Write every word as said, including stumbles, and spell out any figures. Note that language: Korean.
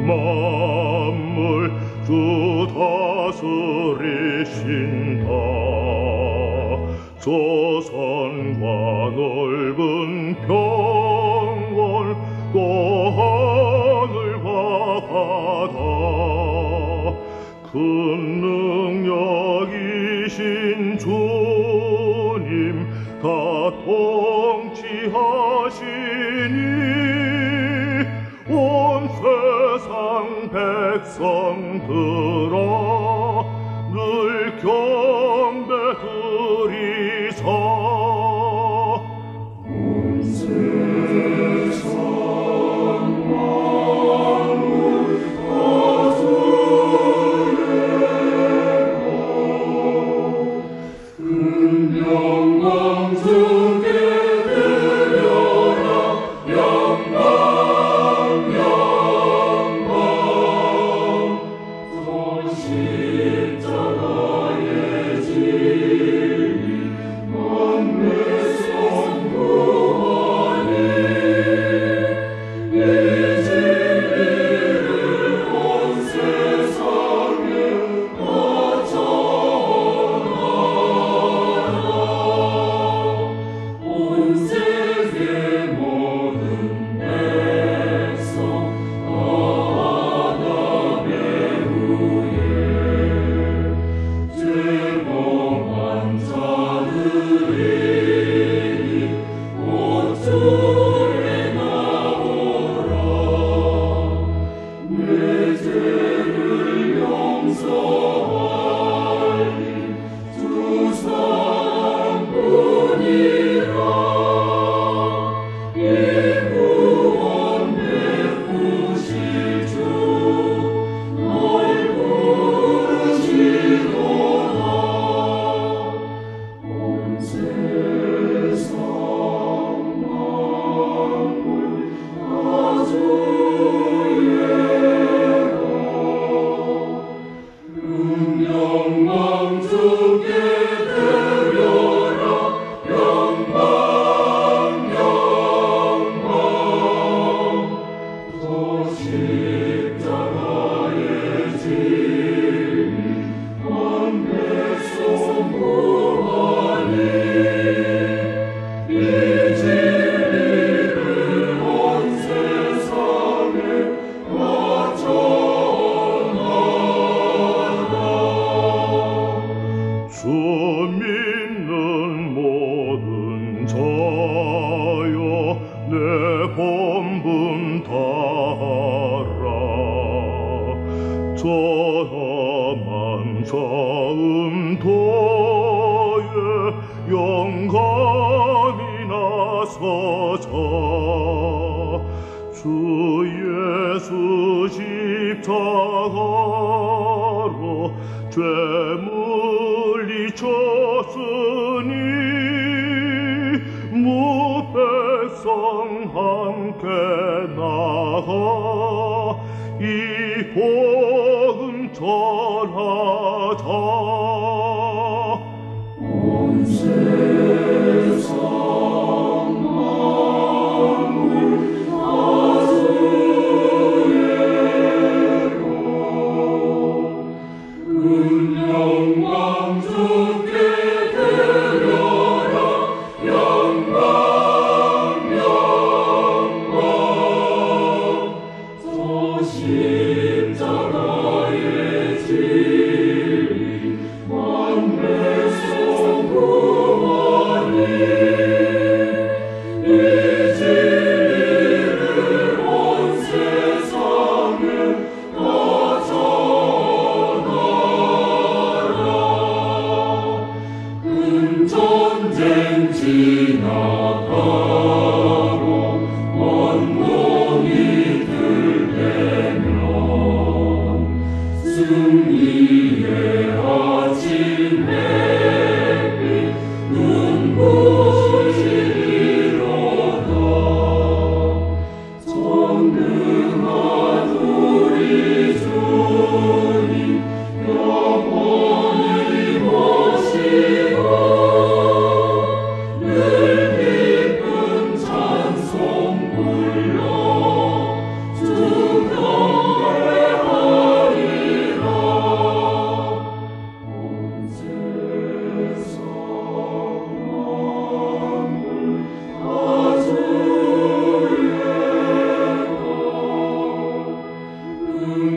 만물 주 다스리신다. 저 산과 넓은 평원 또 하늘과 바다 큰 능력이신 주님 다 통치하시니 온 세상 백성들아 늘 경배 드리사. 온 세상 만물 다스리고 큰 영광 주께 드려라. 영광 영광 저 십자가의 진리 만물 선포하니 이 진리를 온 세상에 다 전하라. 온 세계 모든 백성 다 아담의 후예 죄범한 자들이니 온 주에 나오라. 내 죄를 용서하니 주 사랑뿐이라. 이 구원 베푸실 주 널 부르시도다. 온 세상 만물 다 주의 것 큰 영광 주께 드려라. 영광 영광 저 십자가의 진리 만배 선포하니 이 진리를 온 세상에 다 전하라. 주 믿는 모든 자여 내 본분 다하라. 저함한 자음도에 영감이 나서자. 주 예수 십자가로 죄 물리쳤으니 무백성 함께 나가 이 복음 전하자. 온 세상 만물 다 주의 것 큰 영광 주께 드려라. 영광 영광 저 십자가의 진리 만배 선포하니 이 진리를 온 세상에 다 전하라. 큰 전쟁 지나가고 원동이 들되면 승리의 아침 햇빛 눈부시리로다. 전능한 우리 주님 영원히 모시고 늘 기쁜 찬송 불러 주 경배 그